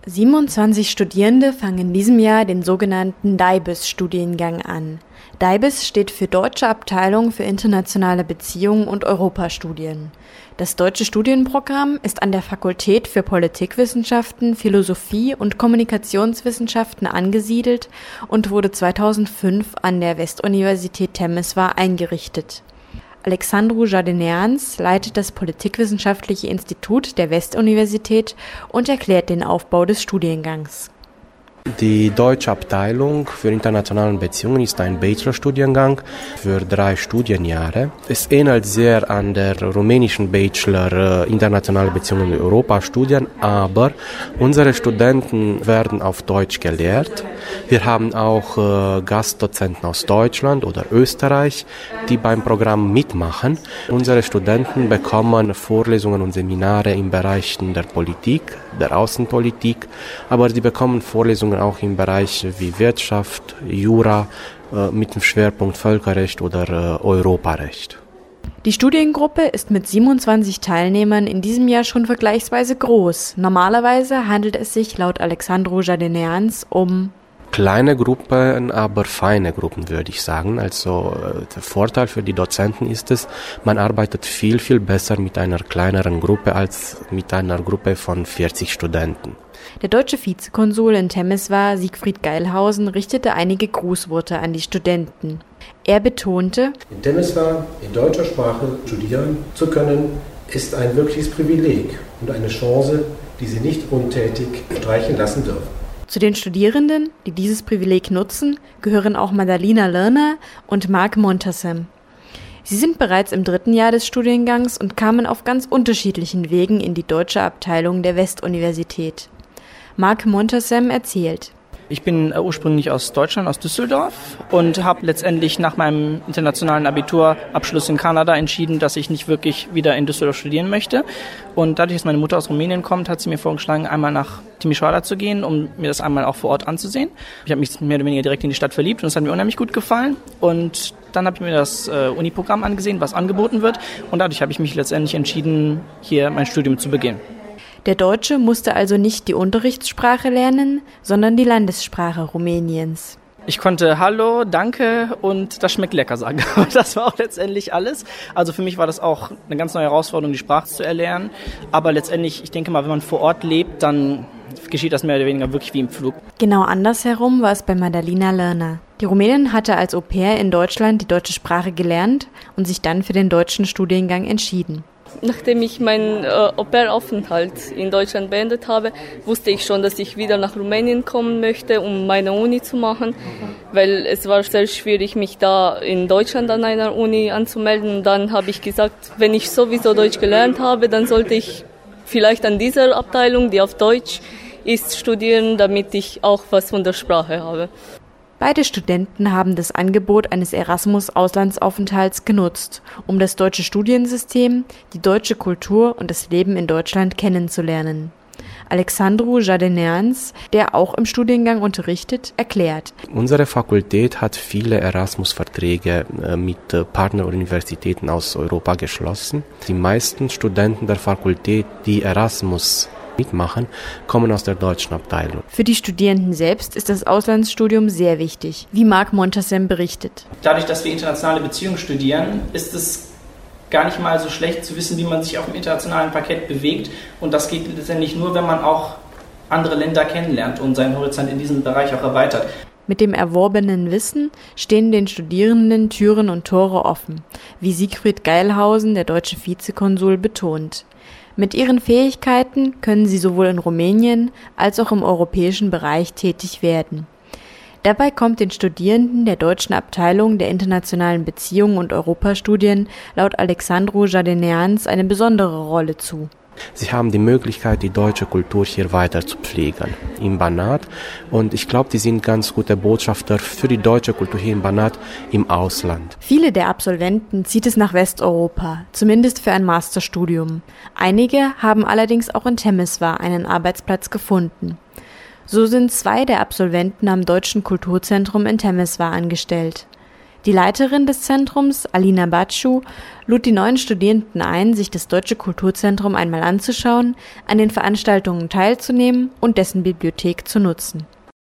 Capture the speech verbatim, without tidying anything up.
siebenundzwanzig Studierende fangen in diesem Jahr den sogenannten D I B E S-Studiengang an. D I B E S steht für Deutsche Abteilung für internationale Beziehungen und Europastudien. Das deutsche Studienprogramm ist an der Fakultät für Politikwissenschaften, Philosophie und Kommunikationswissenschaften angesiedelt und wurde zweitausendfünf an der Westuniversität Temeswar eingerichtet. Alexandru Jardineans leitet das Politikwissenschaftliche Institut der Westuniversität und erklärt den Aufbau des Studiengangs. Die deutsche Abteilung für internationale Beziehungen ist ein Bachelorstudiengang für drei Studienjahre. Es ähnelt sehr an der rumänischen Bachelor äh, internationale Beziehungen und Europastudien, aber unsere Studenten werden auf Deutsch gelehrt. Wir haben auch äh, Gastdozenten aus Deutschland oder Österreich, die beim Programm mitmachen. Unsere Studenten bekommen Vorlesungen und Seminare im Bereich der Politik, der Außenpolitik, aber sie bekommen Vorlesungen auch im Bereich wie Wirtschaft, Jura, äh, mit dem Schwerpunkt Völkerrecht oder äh, Europarecht. Die Studiengruppe ist mit siebenundzwanzig Teilnehmern in diesem Jahr schon vergleichsweise groß. Normalerweise handelt es sich laut Alexandru Jardineans um kleine Gruppen, aber feine Gruppen, würde ich sagen. Also der Vorteil für die Dozenten ist es, man arbeitet viel, viel besser mit einer kleineren Gruppe als mit einer Gruppe von vierzig Studenten. Der deutsche Vizekonsul in Temeswar, Siegfried Geilhausen, richtete einige Grußworte an die Studenten. Er betonte: In Temeswar in deutscher Sprache studieren zu können, ist ein wirkliches Privileg und eine Chance, die Sie nicht untätig streichen lassen dürfen. Zu den Studierenden, die dieses Privileg nutzen, gehören auch Madalina Lerner und Marc Montassem. Sie sind bereits im dritten Jahr des Studiengangs und kamen auf ganz unterschiedlichen Wegen in die deutsche Abteilung der Westuniversität. Marc Montassem erzählt: Ich bin ursprünglich aus Deutschland, aus Düsseldorf, und habe letztendlich nach meinem internationalen Abiturabschluss in Kanada entschieden, dass ich nicht wirklich wieder in Düsseldorf studieren möchte. Und dadurch, dass meine Mutter aus Rumänien kommt, hat sie mir vorgeschlagen, einmal nach Timișoara zu gehen, um mir das einmal auch vor Ort anzusehen. Ich habe mich mehr oder weniger direkt in die Stadt verliebt und es hat mir unheimlich gut gefallen. Und dann habe ich mir das äh, Uni-Programm angesehen, was angeboten wird. Und dadurch habe ich mich letztendlich entschieden, hier mein Studium zu beginnen. Der Deutsche musste also nicht die Unterrichtssprache lernen, sondern die Landessprache Rumäniens. Ich konnte Hallo, Danke und das schmeckt lecker sagen. Das war auch letztendlich alles. Also für mich war das auch eine ganz neue Herausforderung, die Sprache zu erlernen. Aber letztendlich, ich denke mal, wenn man vor Ort lebt, dann geschieht das mehr oder weniger wirklich wie im Flug. Genau andersherum war es bei Madalina Lerner. Die Rumänin hatte als Au-pair in Deutschland die deutsche Sprache gelernt und sich dann für den deutschen Studiengang entschieden. Nachdem ich meinen äh, Au-pair-Aufenthalt in Deutschland beendet habe, wusste ich schon, dass ich wieder nach Rumänien kommen möchte, um meine Uni zu machen, weil es war sehr schwierig, mich da in Deutschland an einer Uni anzumelden. Und dann habe ich gesagt, wenn ich sowieso Deutsch gelernt habe, dann sollte ich vielleicht an dieser Abteilung, die auf Deutsch ist, studieren, damit ich auch was von der Sprache habe. Beide Studenten haben das Angebot eines Erasmus-Auslandsaufenthalts genutzt, um das deutsche Studiensystem, die deutsche Kultur und das Leben in Deutschland kennenzulernen. Alexandru Jardineans, der auch im Studiengang unterrichtet, erklärt: Unsere Fakultät hat viele Erasmus-Verträge mit Partneruniversitäten aus Europa geschlossen. Die meisten Studenten der Fakultät, die Erasmus mitmachen, kommen aus der deutschen Abteilung. Für die Studierenden selbst ist das Auslandsstudium sehr wichtig, wie Marc Montassem berichtet. Dadurch, dass wir internationale Beziehungen studieren, ist es gar nicht mal so schlecht zu wissen, wie man sich auf dem internationalen Parkett bewegt. Und das geht letztendlich nur, wenn man auch andere Länder kennenlernt und seinen Horizont in diesem Bereich auch erweitert. Mit dem erworbenen Wissen stehen den Studierenden Türen und Tore offen, wie Siegfried Geilhausen, der deutsche Vizekonsul, betont. Mit ihren Fähigkeiten können sie sowohl in Rumänien als auch im europäischen Bereich tätig werden. Dabei kommt den Studierenden der deutschen Abteilung der internationalen Beziehungen und Europastudien laut Alexandru Jardineans eine besondere Rolle zu. Sie haben die Möglichkeit, die deutsche Kultur hier weiter zu pflegen im Banat, und ich glaube, die sind ganz gute Botschafter für die deutsche Kultur hier im Banat im Ausland. Viele der Absolventen zieht es nach Westeuropa, zumindest für ein Masterstudium. Einige haben allerdings auch in Temeswar einen Arbeitsplatz gefunden. So sind zwei der Absolventen am Deutschen Kulturzentrum in Temeswar angestellt. Die Leiterin des Zentrums, Alina Batschu, lud die neuen Studierenden ein, sich das Deutsche Kulturzentrum einmal anzuschauen, an den Veranstaltungen teilzunehmen und dessen Bibliothek zu nutzen.